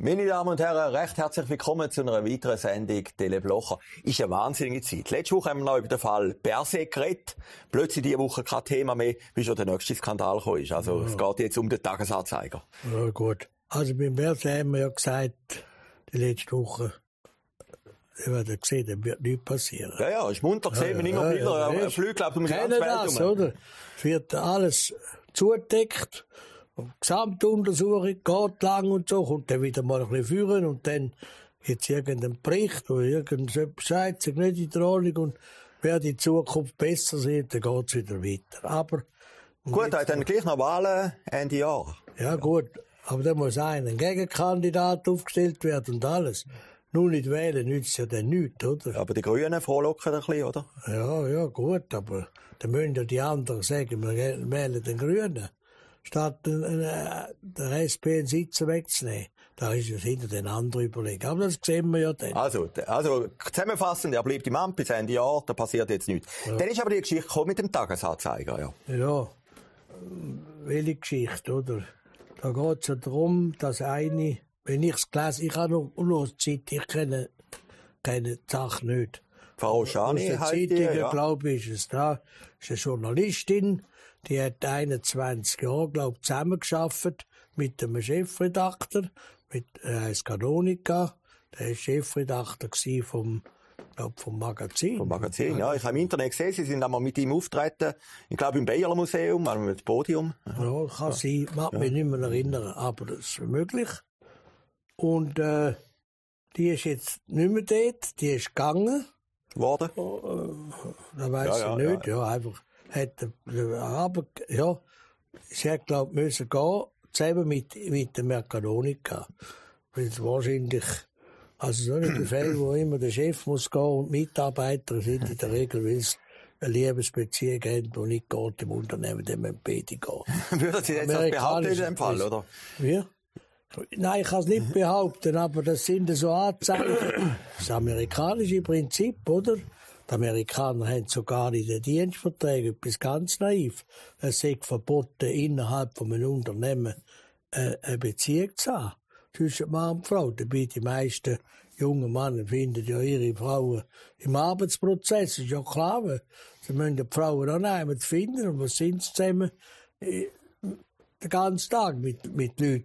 Meine Damen und Herren, recht herzlich willkommen zu einer weiteren Sendung Teleblocher. Ist eine wahnsinnige Zeit. Letzte Woche haben wir noch über den Fall Berset geredet. Plötzlich diese Woche kein Thema mehr, wie schon der nächste Skandal gekommen ist. Also, es geht jetzt um den Tagesanzeiger. Ja, gut. Also, beim Berset haben wir ja gesagt, die letzte Woche, ihr werdet gesehen, da wird nichts passieren. Ja, ist munter gesehen, wenn immer wieder Flüge um die ganze Welt herum. Oder? Es wird alles zugedeckt. Gesamtuntersuchung geht lang und so, kommt dann wieder mal ein bisschen führen und dann gibt es irgendeinen Bericht, wo irgendetwas sagt, sich nicht in der Ordnung und wer die Zukunft besser sieht, dann geht es wieder weiter. Aber gut, dann gleich noch Wahlen Ende Jahr. Ja gut, aber da muss ein Gegenkandidat aufgestellt werden und alles. Nur nicht wählen nützt ja dann nichts, oder? Aber die Grünen frohlocken ein bisschen, oder? Ja, gut, aber dann müssen ja die anderen sagen, wir wählen den Grünen. Statt der SP einen Sitz wegzunehmen. Da ist es hinter den anderen überlegen. Aber das sehen wir ja dann. Also zusammenfassend, er bleibt im Amt bis Ende Jahr, da passiert jetzt nichts. Ja. Dann ist aber die Geschichte gekommen mit dem Tagesanzeiger, ja. Ja, welche Geschichte, oder? Da geht es ja darum, dass eine, wenn ich es gelesen, ich habe noch Zeit, ich kenne die Sache nicht. Frau Schani heißt die, ja. Glaube ich, ist es da. Ist eine Journalistin, die hat 21 Jahre, glaube ich, zusammengearbeitet mit einem Chefredakteur, mit Kanonika. Der war Chefredakteur vom Magazin. Vom Magazin, ja. Ich habe im Internet gesehen, Sie sind einmal mit ihm auftreten. Ich glaube, im Bayerler Museum, also mit dem Podium. Ja, kann sein. Mag mich nicht mehr erinnern, aber das ist möglich. Und die ist jetzt nicht mehr dort, die ist gegangen. Worden? Da weiss ich nicht, ja, einfach. Aber, ja, sie hat, glaube ich, müssen gehen, zusammen mit dem Kanonika. Weil es wahrscheinlich, also so in den Fällen, wo immer der Chef muss gehen und Mitarbeiter sind in der Regel, weil es eine Liebesbeziehung haben, die nicht geht im Unternehmen, dann müssen beide gehen. Würden Sie jetzt das behaupten in dem Fall, oder? Wie? Nein, ich kann es nicht behaupten, aber das sind so Anzeichen. Das amerikanische Prinzip, oder? Die Amerikaner haben sogar in den Dienstverträgen etwas ganz naiv. Es ist verboten, innerhalb von einem Unternehmen eine Beziehung zu haben. Zwischen Mann und Frau. Dabei die meisten jungen Männer finden ja ihre Frauen im Arbeitsprozess. Das ist ja klar. Sie müssen die Frauen annehmen, finden. Und was sind sie zusammen? Den ganzen Tag mit Leuten,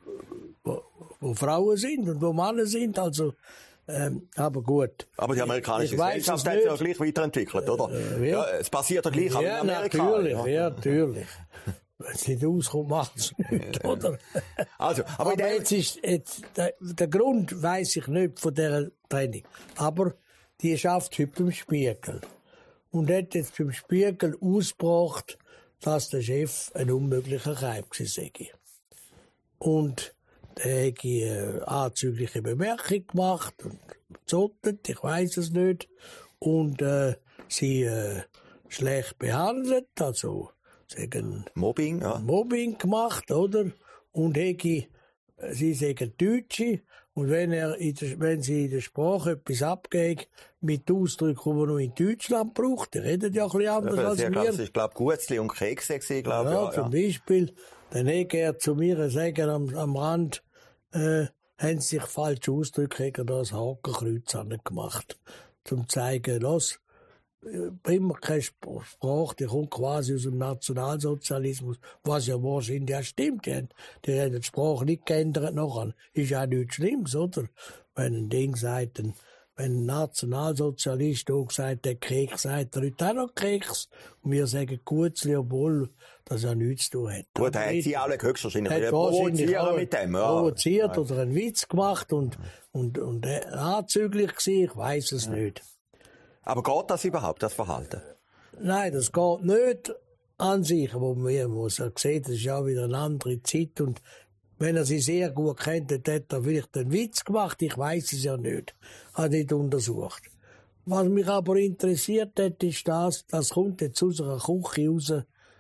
wo Frauen sind und wo Männer sind. Also, aber gut. Aber die amerikanische Gesellschaft hat sich ja gleich weiterentwickelt, oder? Ja, es passiert ja gleich ja, in Amerika. Natürlich. Wenn es nicht auskommt, macht es nicht, oder? Also, aber jetzt ist, der Grund weiss ich nicht von dieser Trennung. Aber die schafft heute beim Spiegel. Und hat jetzt beim Spiegel ausgebracht, dass der Chef ein unmöglicher Keim sei. Und der hat eine anzügliche Bemerkung gemacht und gezottet, ich weiss es nicht. Und sie schlecht behandelt, also sagen Mobbing, ja. Mobbing gemacht, oder? Und sie sagen Deutsche. Und wenn sie in der Sprache etwas abgeben, mit Ausdrücken, die man nur in Deutschland braucht, die reden ja ein bisschen anders als wir. Ich glaube, Gutzli und Kekse glaube ich. Ja, zum Beispiel. Dann hat er zu mir sagen am Rand, haben sie sich falsch ausgedrückt, haben das Hakenkreuz gemacht. Zum zeigen, los, immer keine Sprache, die kommt quasi aus dem Nationalsozialismus, was ja wahrscheinlich ja stimmt. Die haben die Sprache nicht geändert nachher. Ist ja nichts Schlimmes, oder? Wenn ein Ding sagt, wenn ein Nationalsozialist auch sagt, der Keks, sagt er heute auch noch Keks. Und wir sagen Gutzli, obwohl das ja nichts zu tun hat. Gut, er hat sie alle höchstwahrscheinlich provozieren mit dem, ja. Provoziert oder einen Witz gemacht und anzüglich gewesen, ich weiss es nicht. Aber geht das überhaupt, das Verhalten? Nein, das geht nicht an sich, wo man sieht, das ist ja wieder eine andere Zeit und wenn er sie sehr gut kennt, dann hat er vielleicht einen Witz gemacht, ich weiss es ja nicht, habe nicht untersucht. Was mich aber interessiert hat, ist das kommt jetzt aus einer Küche raus,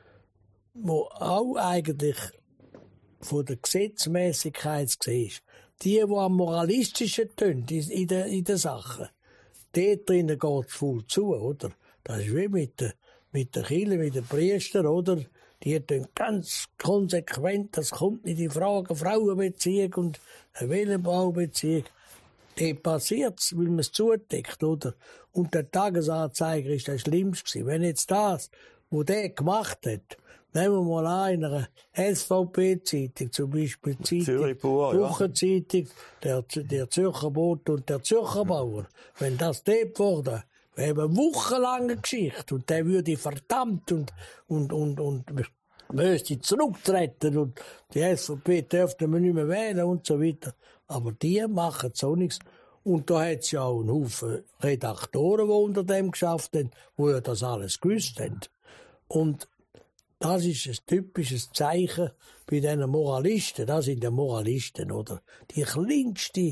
wo auch eigentlich von der Gesetzmäßigkeit gesehen ist. Die am moralistischen tun in der Sache. Dort drinnen geht es voll zu, oder? Das ist wie mit der Kirche, mit den Priestern, oder? die tun ganz konsequent, das kommt nicht in Frage, Frauenbeziehung und eine Wellenbaubeziehung. Dort passiert's, weil man es zudeckt, oder? Und der Tagesanzeiger ist das Schlimmste gewesen. Wenn jetzt das, was der gemacht hat, nehmen wir mal an, in einer SVP-Zeitung, zum Beispiel Wochenzeitung, der Zürcher Bote und der Zürcher Bauer, wenn das dort wurde, wäre eine wochenlange Geschichte und der würde verdammt und müsste zurücktreten und die SVP dürfte man nicht mehr wählen und so weiter. Aber die machen so nichts. Und da hat es ja auch einen Haufen Redaktoren, die unter dem geschafft haben, die ja das alles gewusst haben. Und das ist ein typisches Zeichen bei diesen Moralisten. Das sind die Moralisten, oder? Die kleinste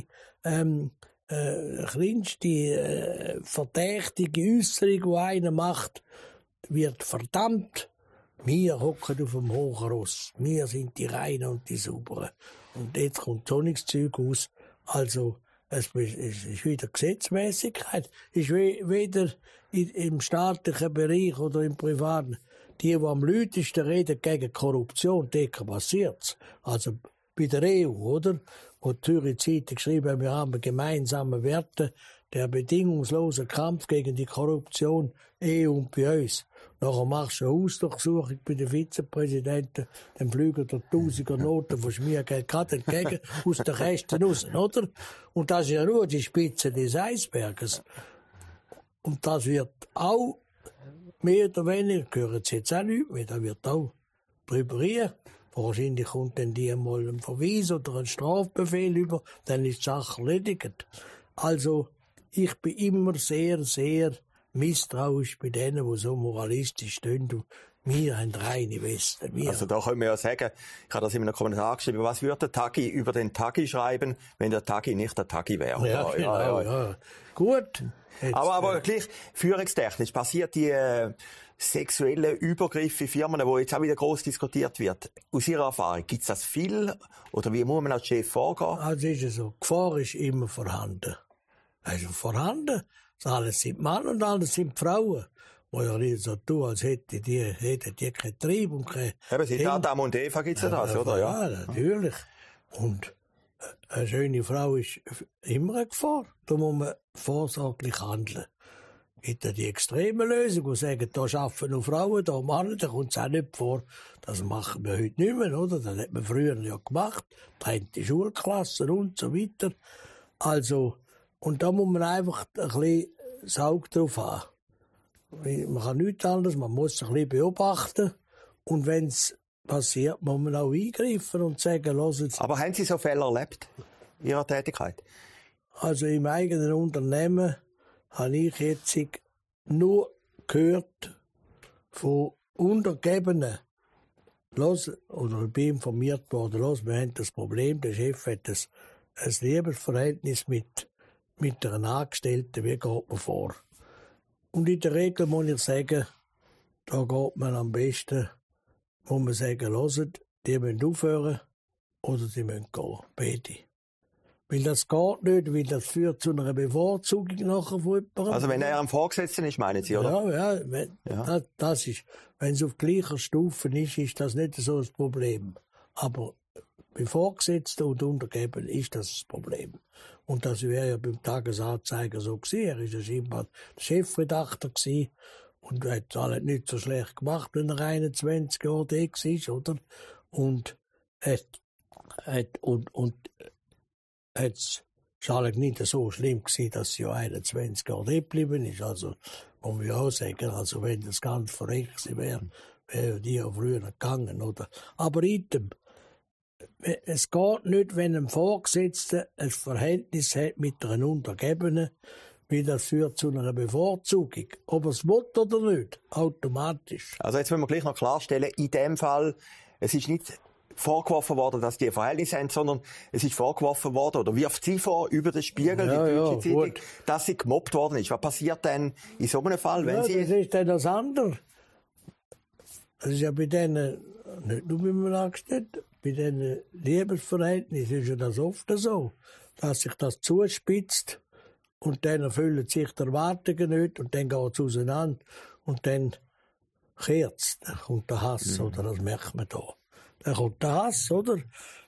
verdächtige Äußerung, die einer macht, wird verdammt. Wir hocken auf dem hohen Ross. Wir sind die Reinen und die Sauberen. Und jetzt kommt so nichts Zeug aus. Also, es ist wieder Gesetzmäßigkeit. Es ist weder im staatlichen Bereich oder im privaten. Die am lautesten reden gegen Korruption, dort passiert's. Also, bei der EU, oder? Wo die Zürich Zeitung geschrieben, wir haben gemeinsame Werte, der bedingungslose Kampf gegen die Korruption, EU und bei uns. Nachher machst du eine Hausdurchsuchung bei den Vizepräsidenten, dann fliegen da Tausiger Noten von Schmiergeld gerade entgegen, aus den Kästen raus, oder? Und das ist ja nur die Spitze des Eisberges. Und das wird auch mehr oder weniger, gehören sie jetzt auch nicht mehr, da wird auch drüber reden. Wahrscheinlich kommt dann die einmal ein Verweis oder ein Strafbefehl über, dann ist die Sache erledigt. Also, ich bin immer sehr, sehr misstrauisch bei denen, die so moralistisch stehen. Und wir haben reine Westen. Also da können wir ja sagen, ich habe das in einem Kommentar geschrieben, was würde der Tagi über den Tagi schreiben, wenn der Tagi nicht der Tagi wäre? Ja, genau, ja. Gut. Jetzt, aber gleich führungstechnisch passiert die sexuellen Übergriffe in Firmen, wo jetzt auch wieder gross diskutiert wird. Aus Ihrer Erfahrung, gibt es das viel? Oder wie muss man als Chef vorgehen? Also ist es so, Gefahr ist immer vorhanden. Also vorhanden. Das alles sind Männer und alles sind Frauen. Wo ja nicht so tun, als hätten die keinen Trieb und kein Eben, seit Adam und Eva gibt es ja das, oder? Ja, natürlich. Und eine schöne Frau ist immer eine Gefahr. Da muss man vorsorglich handeln. Es gibt ja die extreme Lösung, die sagen, da arbeiten nur Frauen, da Männer, da kommt es auch nicht vor. Das machen wir heute nicht mehr, oder? Das hat man früher ja gemacht. Trennte Schulklassen und so weiter. Also, und da muss man einfach ein bisschen das Auge drauf haben. Man kann nichts anderes, man muss ein bisschen beobachten. Und wenn es passiert, muss man auch eingreifen und sagen, los jetzt. Aber haben Sie so Fälle erlebt in Ihrer Tätigkeit? Also im eigenen Unternehmen habe ich jetzt nur gehört von Untergebenen. Los, oder ich bin informiert worden, los, wir haben das Problem, der Chef hat ein Liebesverhältnis mit einer Angestellten, wie geht man vor? Und in der Regel muss ich sagen, da geht man am besten, muss man sagen, hört, die müssen aufhören oder die müssen gehen, beide. Weil das geht nicht, weil das führt zu einer Bevorzugung nachher von jemandem. Also wenn er am Vorgesetzten ist, meinen Sie, oder? Ja. Das ist, wenn es auf gleicher Stufe ist das nicht so das Problem. Aber bei Vorgesetzten und Untergebenen ist das das Problem. Und das wäre ja beim Tagesanzeiger so gewesen. Er war ja scheinbar der Chefredakteur gewesen und hat alles nicht so schlecht gemacht, wenn er 21 Jahre da war, oder? Und es war eigentlich nicht so schlimm gewesen, dass sie ja 21 Jahre da geblieben ist. Also, muss man ja auch sagen, also wenn das ganz verreckt gewesen wäre, wäre die ja früher gegangen, oder? Aber es geht nicht, wenn ein Vorgesetzter ein Verhältnis hat mit einer Untergebenen, wie das führt zu einer Bevorzugung. Ob er es will oder nicht, automatisch. Also jetzt müssen wir gleich noch klarstellen, in dem Fall, es ist nicht vorgeworfen worden, dass die ein Verhältnis haben, sondern es ist vorgeworfen worden, oder wirft sie vor, über den Spiegel, die Deutsche Zeitung, dass sie gemobbt worden ist. Was passiert denn in so einem Fall, wenn sie... Das ist dann das andere. Das ist ja bei denen, nicht nur bei mir angestellt, bei diesen Liebesverhältnissen ist ja das oft so, dass sich das zuspitzt und dann erfüllen sich die Erwartungen nicht und dann geht es auseinander und dann kehrt, dann kommt der Hass, oder? Das merkt man da. Dann kommt der Hass, oder?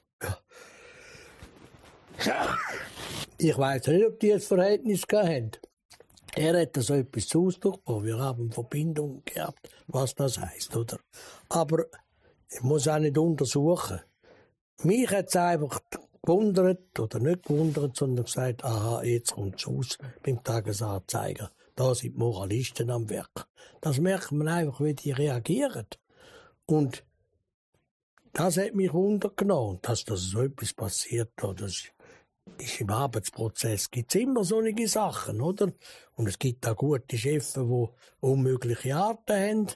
Ja. Ich weiss nicht, ob die ein Verhältnis gehabt haben. Er hat so etwas zu Ausdruck gebracht. Wir haben Verbindung gehabt, was das heisst, oder? Aber ich muss auch nicht untersuchen. Mich hat es einfach gewundert, oder nicht gewundert, sondern gesagt, aha, jetzt kommt es raus beim Tagesanzeiger. Da sind Moralisten am Werk. Das merkt man einfach, wie die reagieren. Und das hat mich wundergenommen, dass das so etwas passiert. Das ist im Arbeitsprozess gibt es immer solche Sachen, oder? Und es gibt auch gute Chefs, die unmögliche Arten haben.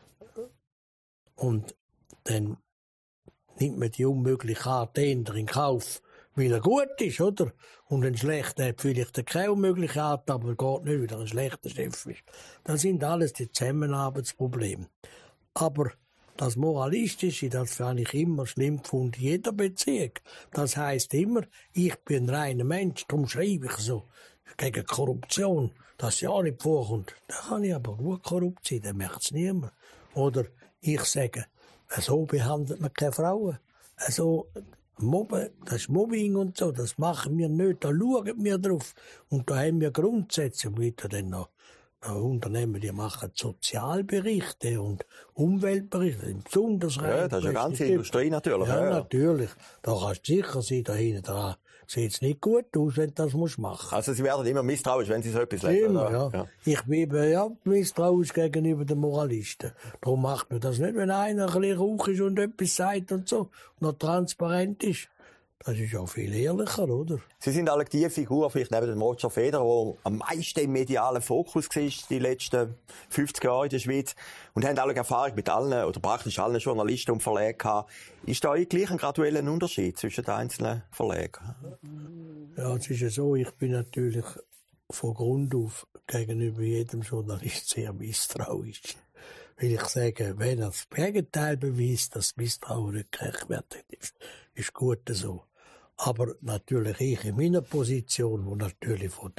Und dann nimmt man die unmögliche Art in Kauf, weil er gut ist, oder? Und ein schlechter hat vielleicht keine unmögliche Art, aber geht nicht, weil er ein schlechter Chef ist. Das sind alles die Zusammenarbeitsprobleme. Aber das Moralistische, das fand ich immer schlimm gefunden, in jeder Beziehung. Das heisst immer, ich bin ein reiner Mensch, darum schreibe ich so. Gegen Korruption, das ja nicht vorkommt. Da kann ich aber gut korrupt sein, dann merkt es niemand. Oder ich sage, so behandelt man keine Frauen. Also, Mobben, das ist Mobbing und so, das machen wir nicht, da schauen wir drauf. Und da haben wir Grundsätze, weiter dann noch. Unternehmen, die machen Sozialberichte und Umweltberichte, besonders rein. Ja, das ist eine ganze Industrie natürlich. Ja, natürlich. Da kannst du sicher sein, da hinten dran sieht es nicht gut aus, wenn du das machen musst. Also Sie werden immer misstrauisch, wenn Sie so etwas lesen? Immer, ja. Ich bin misstrauisch gegenüber den Moralisten. Darum macht man das nicht, wenn einer ein bisschen rauch ist und etwas sagt und so, und noch transparent ist. Das ist ja viel ehrlicher, oder? Sie sind alle die Figur, vielleicht neben dem Roger Federer, der am meisten im medialen Fokus war die letzten 50 Jahre in der Schweiz. Und haben alle Erfahrung mit allen, oder praktisch allen Journalisten und Verlagen gehabt. Ist da eigentlich ein gradueller Unterschied zwischen den einzelnen Verlagen? Ja, es ist ja so, ich bin natürlich von Grund auf gegenüber jedem Journalist sehr misstrauisch. Weil ich sage, wenn er das Gegenteil beweist, dass Misstrauen nicht gerechtfertigt ist gut so. Aber natürlich ich in meiner Position, wo natürlich von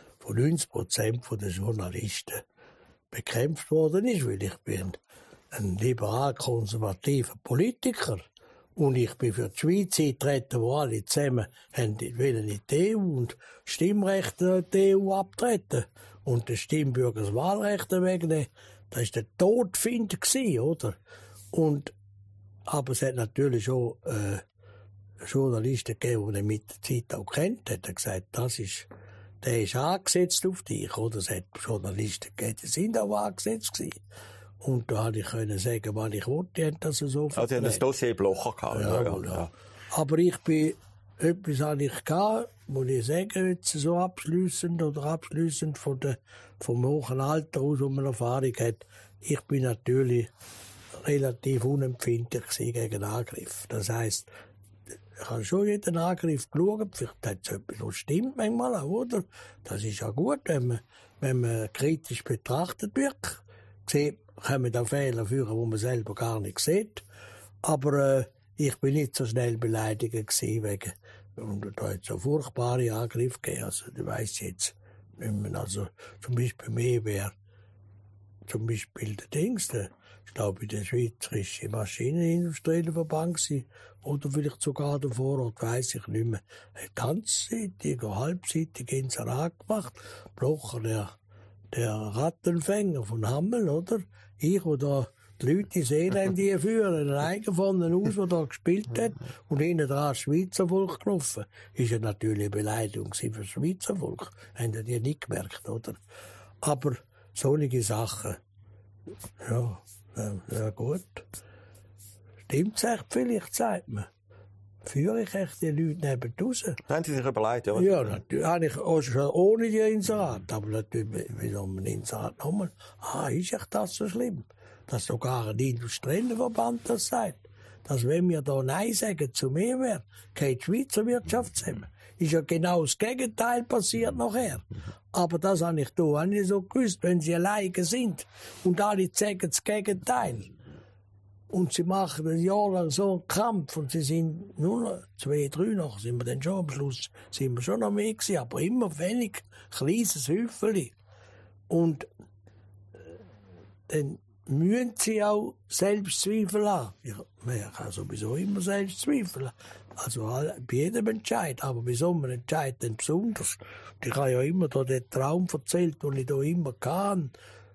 90% der Journalisten bekämpft worden ist, weil ich bin ein liberal-konservativer Politiker und ich bin für die Schweiz eingetreten, wo alle zusammen wollen in die EU und Stimmrechte in die EU abtreten und den Stimmbürgern das Wahlrecht wegnehmen. Das war der Todfind, oder? Aber es hat natürlich auch Journalisten gegeben, die er mit der Zeit auch kennt, hat er gesagt, der ist angesetzt auf dich, oder? Es hat Journalisten gegeben, die sind auch angesetzt gewesen. Und da konnte ich sagen, was ich wollte, die haben das so vertreten. Also, die haben das Dossier Blocher gehabt. Ja. Aber ich bin, etwas hatte ich gehabt, muss ich sagen, jetzt so abschliessend vom hohen Alter aus, wo man Erfahrung hat. Ich bin natürlich relativ unempfindlich gegen Angriff. Das heisst, ich habe schon jeden Angriff geschaut, vielleicht hat es etwas, was stimmt manchmal auch, oder? Das ist ja gut, wenn man kritisch betrachtet wird. Kommen da Fehler führen, die man selber gar nicht sieht. Aber ich bin nicht so schnell beleidigt gewesen, und da hat es so furchtbare Angriffe gegeben. Also, du weißt jetzt nicht mehr. Also, zum Beispiel mehr wäre, zum Beispiel der Dings, ich glaube, der Schweizerische Maschinenindustrielle Verband gewesen, oder vielleicht sogar der Vorort, weiss ich nicht mehr. Hat ganzseitig, halbseitig Inserat gemacht. Blocher, der Rattenfänger von Hammel, oder? Ich, wo da die Leute ins Elend führen, ein eigen von einem Haus, der da gespielt hat, und hinten dran das Schweizer Volk gerufen. Ist ja natürlich eine Beleidigung für das Schweizer Volk. Haben die nicht gemerkt, oder? Aber solche Sachen, ja gut. Stimmt's echt vielleicht, sagt man. Führe ich echt die Leute neben raus? Haben Sie sich überlegt, ja? Ja, natürlich. Eigentlich auch schon ohne die Inserat. Aber natürlich, wie soll man Inserat nochmal? Ist echt das so schlimm? Dass sogar ein industrieller Verband das sagt. Dass wenn wir da Nein sagen zu Mehrwert, geht die Schweizer Wirtschaft zusammen. Ist ja genau das Gegenteil passiert nachher. Aber das habe ich da auch nicht so gewusst, wenn sie alleine sind und alle sagen das Gegenteil. Und sie machen ein Jahr lang so einen Kampf und sie sind nur noch 2, 3 noch, sind wir dann schon am Schluss, sind wir schon noch mehr gewesen, aber immer wenig, kleines Häufchen. Und dann müssen sie auch Selbstzweifel haben. Man kann sowieso immer Selbstzweifel haben. Also bei jedem Entscheid, aber bei so einem Entscheid dann besonders. Ich habe ja immer da den Traum erzählt, den ich da immer kann.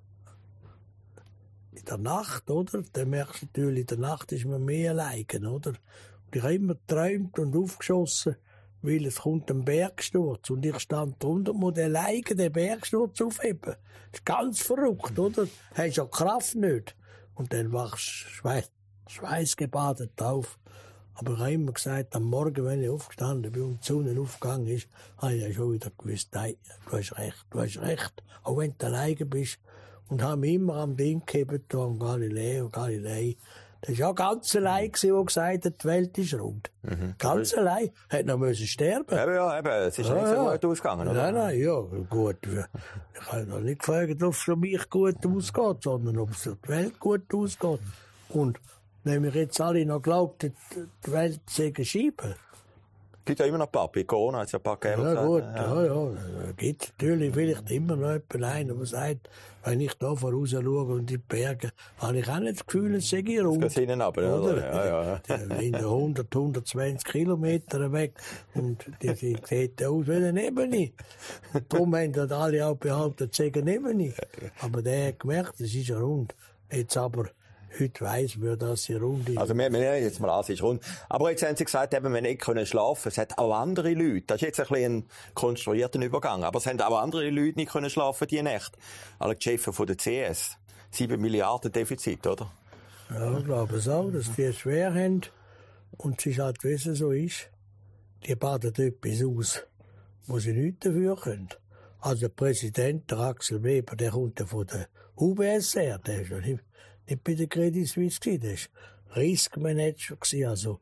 In der Nacht, oder? Dann merkst du natürlich, in der Nacht ist man mehr allein, oder? Und ich habe immer geträumt und aufgeschossen, weil es kommt ein Bergsturz. Und ich stand drunter und muss alleine den Bergsturz aufheben. Das ist ganz verrückt, oder? Du hast ja Kraft nicht. Und dann wachst du schweißgebadet auf. Aber ich habe immer gesagt, am Morgen, wenn ich aufgestanden bin und die Sonne aufgegangen ist, habe ich ja schon wieder gewusst, nein, du hast recht. Auch wenn du alleine bist. Und haben immer am Ding gehabt, am Galilei. Das war ja ganz allein, der gesagt hat, die Welt ist rund. Ganz allein. Hätte noch müssen sterben. Eben. Es ist nicht so gut ausgegangen, oder? Nein, ja, gut. Ich habe noch nicht gefragt, ob es für mich gut ausgeht, sondern ob es für die Welt gut ausgeht. Und wenn wir jetzt alle noch glaubt, die Welt sei geschieben. Es gibt ja immer noch ein paar. Bei Corona hat es ja ein paar gegeben. Ja, gut, ja. Es gibt natürlich vielleicht immer noch jemanden, der sagt, wenn ich da voraus schaue und die Berge, habe ich auch nicht das Gefühl, es sei rund. Das geht hinten runter, oder? Ja. Die sind 100, 120 Kilometer weg und die sieht aus wie eine Ebene. Darum haben das alle auch behauptet, es sei eine Ebene. Aber der hat gemerkt, es ist ja rund. Jetzt aber, heute weiss man, dass sie rund ist. Also, wir nehmen jetzt mal an, es ist rund. Aber jetzt haben Sie gesagt, eben, wir nicht schlafen können. Es hat auch andere Leute. Das ist jetzt ein bisschen ein konstruierter Übergang. Aber es haben auch andere Leute nicht können schlafen, die Nacht. Alle die Chefs von der CS. 7 Milliarden Defizit, oder? Ja, ich glaube es auch, dass die es schwer haben. Und es ist halt, wie es so ist. Die baden etwas aus, wo sie nichts dafür können. Also, der Präsident, der Axel Weber, der kommt ja von der UBS her. Der ist ja nicht bei der Credit Suisse gewesen, der war Riskmanager gewesen, also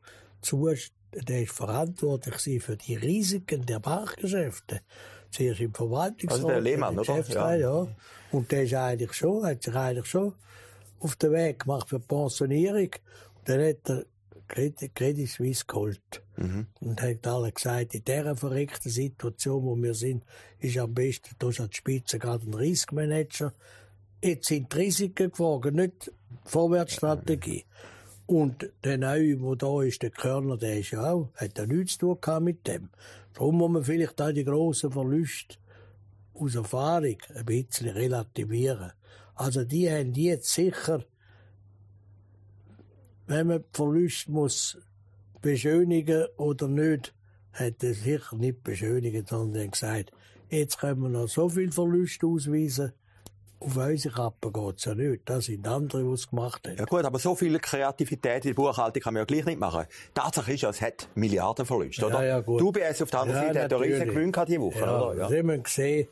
der ist verantwortlich für die Risiken der Bankgeschäfte. Zuerst im Verwaltungsrat. Also der Lehmann, oder? Ja. Und der ist hat sich eigentlich schon auf den Weg gemacht für die Pensionierung. Und dann hat er Credit Suisse geholt. Und hat alle gesagt, in dieser verrückten Situation, wo wir sind, ist am besten, da ist an der Spitze gerade ein Riskmanager. Jetzt sind die Risiken gefragt, nicht die Vorwärtsstrategie. Und der Neue, der da ist, der Körner, der ist ja auch, hat ja nichts zu tun mit dem. Darum muss man vielleicht auch die grossen Verluste aus Erfahrung ein bisschen relativieren. Also die haben jetzt sicher, wenn man die Verluste muss beschönigen oder nicht, hat er sicher nicht beschönigt, sondern gesagt, jetzt können wir noch so viel Verluste ausweisen. Auf unsere Kappe geht es ja nicht. Das sind andere, die es gemacht haben. Ja gut, aber so viel Kreativität in der Buchhaltung kann man ja gleich nicht machen. Tatsache ist ja, es hat Milliardenverluste, oder? Ja, gut. Die UBS auf der anderen Seite hat einen riesen Gewinn gehabt diese Woche, oder? Ja, das haben wir gesehen.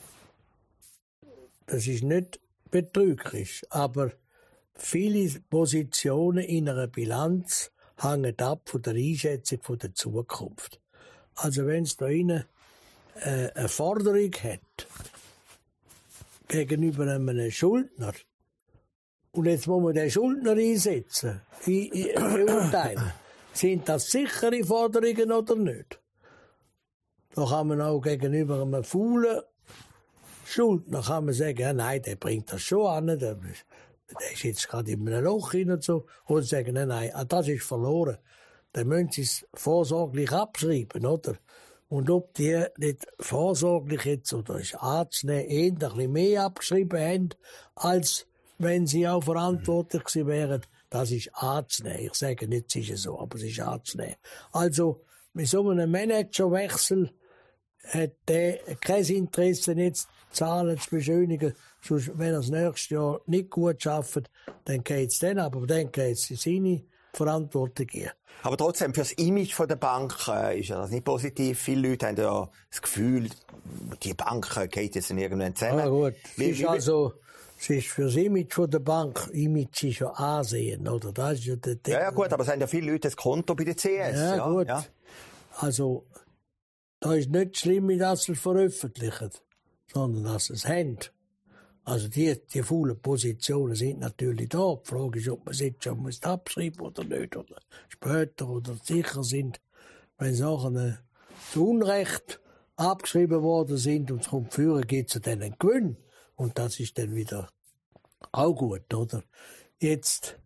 Das ist nicht betrügerisch, aber viele Positionen in einer Bilanz hängen ab von der Einschätzung von der Zukunft. Also wenn es da eine Forderung hat, gegenüber einem Schuldner. Und jetzt muss man den Schuldner einsetzen, beurteilen. Sind das sichere Forderungen oder nicht? Da kann man auch gegenüber einem faulen Schuldner kann man sagen, ja, nein, der bringt das schon an, der ist jetzt gerade in einem Loch hin und so. Und sagen, nein, das ist verloren. Dann müssen sie es vorsorglich abschreiben, oder? Und ob die nicht vorsorglich jetzt oder ist anzunehmen, eher ein bisschen mehr abgeschrieben haben, als wenn sie auch verantwortlich gewesen wären, das ist anzunehmen. Ich sage nicht, es ist so, aber es ist anzunehmen. Also, mit so einem Managerwechsel hat der kein Interesse, jetzt Zahlen zu beschönigen. Sonst, wenn er das nächste Jahr nicht gut arbeitet, dann geht es dann, aber dann geht es in seine Verantwortung hier. Aber trotzdem, für das Image der Bank ist ja das nicht positiv. Viele Leute haben ja das Gefühl, die Bank geht jetzt irgendwann zusammen. Ja gut, es ist für das Image der Bank, Image ist ja Ansehen, oder? Das ist ja, ja gut, aber es haben ja viele Leute das Konto bei der CS. Ja, gut. Ja. Also, da ist nicht schlimm, dass sie es veröffentlichen, sondern dass sie es haben. Also die faulen Positionen sind natürlich da. Die Frage ist, ob man es jetzt schon abschreiben muss oder nicht. Oder später oder sicher sind, wenn Sachen zu Unrecht abgeschrieben worden sind und es kommt führen, gibt es dann einen Gewinn. Und das ist dann wieder Auch gut, oder? Jetzt,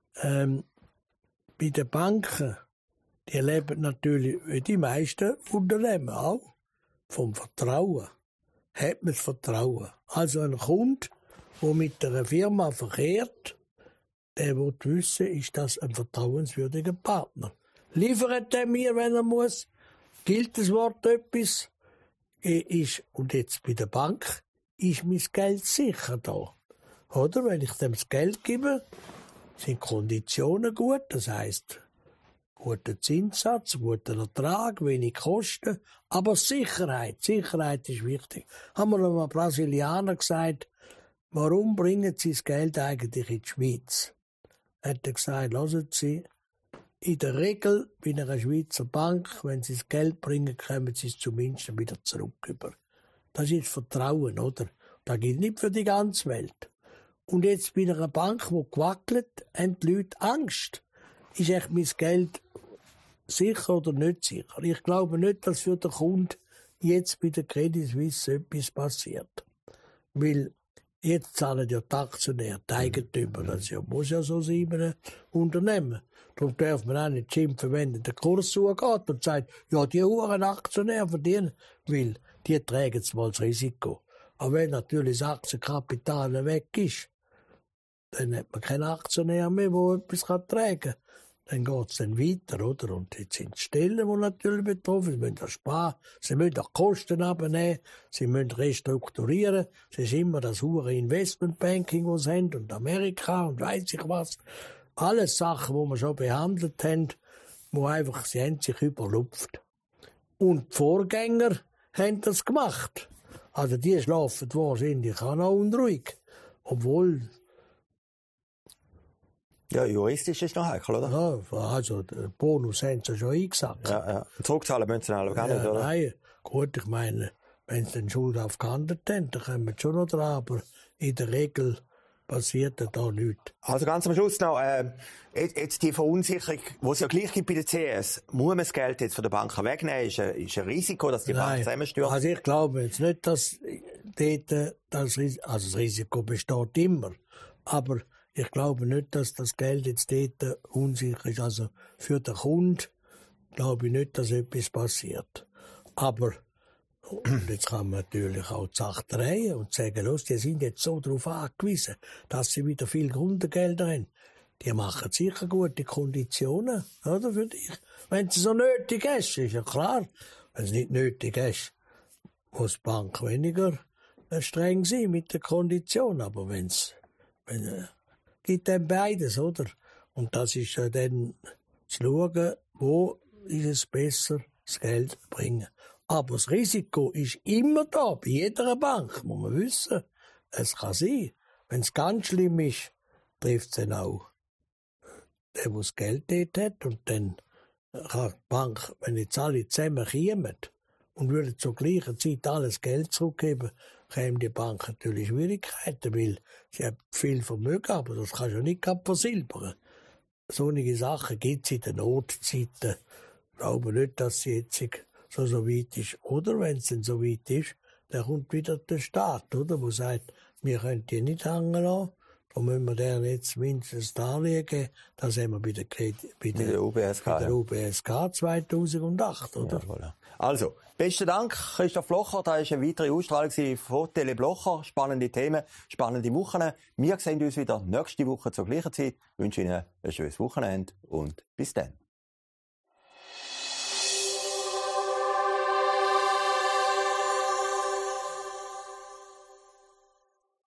bei den Banken, die leben natürlich, wie die meisten Unternehmen auch, vom Vertrauen. Hat man das Vertrauen. Also ein Kunde, der mit einer Firma verkehrt, der will wissen, ist das ein vertrauenswürdiger Partner. Liefert er mir, wenn er muss? Gilt das Wort etwas? Und jetzt bei der Bank ist mein Geld sicher da. Oder? Wenn ich dem das Geld gebe, sind Konditionen gut, das heisst, guter Zinssatz, guter Ertrag, wenig Kosten, aber Sicherheit ist wichtig. Haben wir noch einem Brasilianer gesagt, warum bringen Sie das Geld eigentlich in die Schweiz? Hat er gesagt, hören Sie, in der Regel bei einer Schweizer Bank, wenn Sie das Geld bringen, kommen Sie es zumindest wieder zurück. Das ist Vertrauen, oder? Das gilt nicht für die ganze Welt. Und jetzt bei einer Bank, die gewackelt, haben die Leute Angst. Ist echt mein Geld sicher oder nicht sicher? Ich glaube nicht, dass für den Kunden jetzt bei der Credit Suisse etwas passiert. Weil jetzt zahlen ja die Aktionäre, die Eigentümer. Das muss ja so sein bei einem Unternehmen. Darum darf man auch nicht schimpfen, wenn der Kurs zugeht und sagt, ja, die Huren Aktionäre verdienen, weil die tragen jetzt mal das Risiko. Aber wenn natürlich das Aktienkapital weg ist, dann hat man keinen Aktionär mehr, der etwas tragen kann. Dann geht es dann weiter, oder? Und jetzt sind die Stellen, die natürlich betroffen sind. Sie müssen auch sparen, sie müssen auch Kosten abnehmen, sie müssen restrukturieren. Es ist immer das hure Investmentbanking, das sie haben, und Amerika und weiss ich was. Alles Sachen, die wir schon behandelt haben, wo einfach, sie haben sich überlupft. Und die Vorgänger haben das gemacht. Also die schlafen wahrscheinlich auch noch unruhig. Obwohl... Ja, juristisch ist noch heikel, oder? Ja, also den Bonus haben sie schon eingesagt. Ja. Zurückzahlen müssen sie alle gar nicht, oder? Nein, gut, ich meine, wenn sie den Schuld aufgehandelt haben, dann kommen sie schon noch dran, aber in der Regel passiert da nichts. Also ganz am Schluss noch, jetzt die Verunsicherung, die es ja gleich gibt bei der CS, muss man das Geld jetzt von der Bank wegnehmen? Ist ein Risiko, dass die Bank zusammenstürzt? Also ich glaube jetzt nicht, dass dort das Risiko besteht immer, aber ich glaube nicht, dass das Geld jetzt dort unsicher ist. Also für den Kunden glaube ich nicht, dass etwas passiert. Aber und jetzt kann man natürlich auch die Sache drehen und sagen, los, die sind jetzt so darauf angewiesen, dass sie wieder viel Kundengelder haben. Die machen sicher gute Konditionen, oder, für dich. Wenn es so nötig ist ja klar. Wenn es nicht nötig ist, muss die Bank weniger streng sein mit der Kondition. Aber gibt dann beides, oder? Und das ist ja dann zu schauen, wo ist es besser, das Geld zu bringen. Aber das Risiko ist immer da, bei jeder Bank, muss man wissen. Es kann sein, wenn es ganz schlimm ist, trifft es dann auch der das Geld dort hat. Und dann kann die Bank, wenn jetzt alle zusammen kommen und würden zur gleichen Zeit alles Geld zurückgeben, käme die Bank natürlich Schwierigkeiten, weil sie hat viel Vermögen, aber das kannst du nicht versilbern. Solche Sachen gibt es in den Notzeiten. Ich glaube nicht, dass sie jetzt so weit ist. Oder wenn es dann so weit ist, dann kommt wieder der Staat, oder? Der sagt, wir können die nicht hängen lassen. Da müssen wir denen jetzt mindestens Darlehen geben. Das haben wir bei der UBSK 2008, oder? Ja, also, besten Dank, Christoph Blocher. Das war eine weitere Ausstrahlung von Tele Blocher. Spannende Themen, spannende Wochen. Wir sehen uns wieder nächste Woche zur gleichen Zeit. Ich wünsche Ihnen ein schönes Wochenende und bis dann.